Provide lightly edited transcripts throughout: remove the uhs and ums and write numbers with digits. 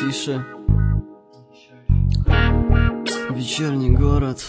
тише. Вечерний город.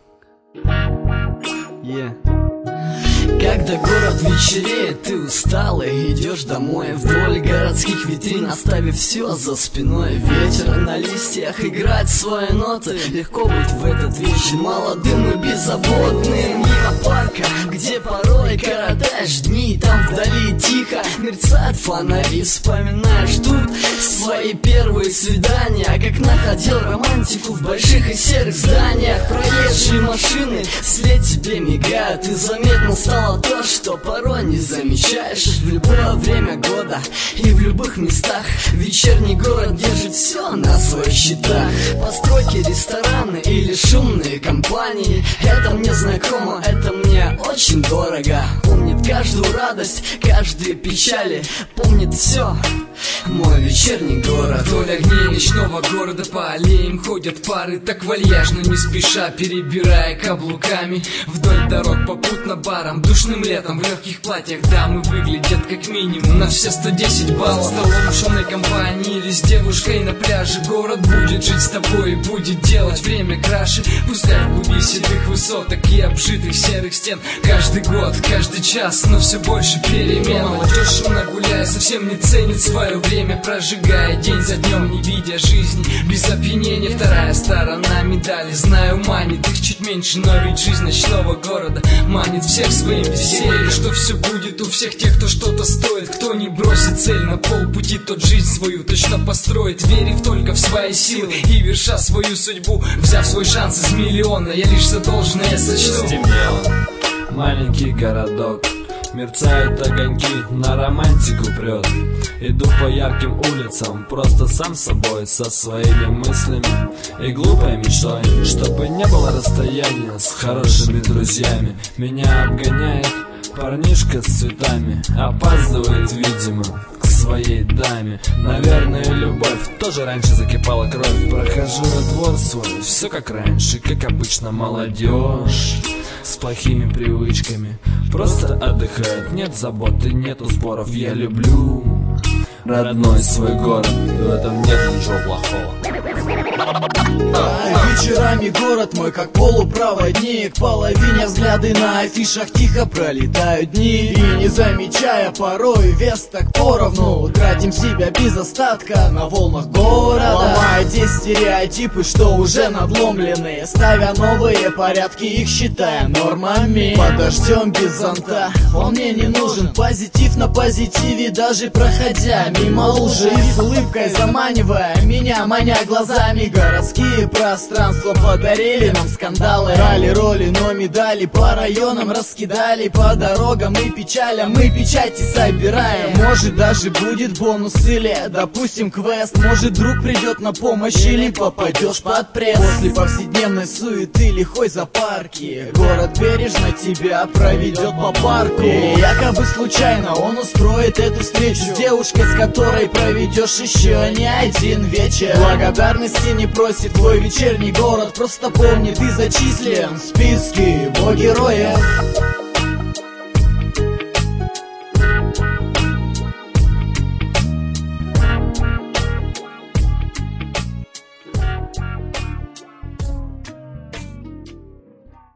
Когда город вечереет, ты усталый, идешь домой вдоль городских витрин, оставив все за спиной. Ветер на листьях играет свои ноты. Легко быть в этот вечер молодым и беззаботным. Мимо парка, где порой коротаешь дни, там вдали тихо мерцают фонари. Вспоминаешь тут свои первые свидания, как находил романтику в больших и серых зданиях. Проезжие машины вслед тебе мигают, и заметно стало то, что порой не замечаешь. В любое время года и в любых местах вечерний город держит все на своих счетах. Постройки, рестораны или шумные компании, это мне знакомо, это мне очень дорого. Помнит каждую радость, каждые печали, помнит все мой вечерний город. Вдоль огней ночного города по аллеям ходят пары, так вальяжно, не спеша, перебирая каблуками. Вдоль дорог попутно баром, душным летом в легких платьях дамы выглядят как минимум на все 110 баллов. Столом в шумной компании или с девушкой на пляже. Город будет жить с тобой и будет делать время краше. Пускай в глуби седых высоток и обжитых серых стен каждый год, каждый час, но все больше перемен. Молодежь шумно гуляя совсем не ценит свое время, прожигая день за днем, не видя жизни без опьянения. Вторая сторона медали, знаю, манит их чуть меньше, но ведь жизнь ночного города манит всех своим весельем. Что все будет у всех тех, кто что-то стоит, кто не бросит цель на полпути, тот жизнь свою точно построит, верив только в свои силы и верша свою судьбу, взяв свой шанс из миллиона. Я лишь задолженное сочту. Стемнело, маленький городок, мерцают огоньки, на романтику прет. Иду по ярким улицам, просто сам собой, со своими мыслями и глупой мечтой, чтобы не было расстояния с хорошими друзьями. Меня обгоняет парнишка с цветами, опаздывает, видимо, к своей даме. Наверное, любовь, тоже раньше закипала кровь. Прохожу я двор свой, все как раньше, как обычно, молодежь с плохими привычками просто отдыхает, нет заботы, нету споров. Я люблю родной свой город, и в этом нет ничего плохого. Вечерами город мой как полупроводник, половине взгляды на афишах тихо пролетают дни. И не замечая порой вес так поровну, тратим себя без остатка на волнах города, ломая те стереотипы, что уже надломлены, ставя новые порядки, их считая нормами. Подождем без зонта, он мне не нужен, позитив на позитиве, даже проходя мимо лужи, и с улыбкой заманивая меня, маня глазами. Городские пространства подарили нам скандалы, ралли-роли, но медали по районам раскидали, по дорогам и печалям мы печати собираем. Может даже будет бонус или, допустим, квест, может друг придет на помощь или попадешь под пресс. После повседневной суеты лихой запарки город бережно тебя проведет по парку, и якобы случайно он устроит эту встречу с девушкой, с которой проведешь еще не один вечер. Благодарности не просит твой вечерний город, просто помни, ты зачислен в списке его героев.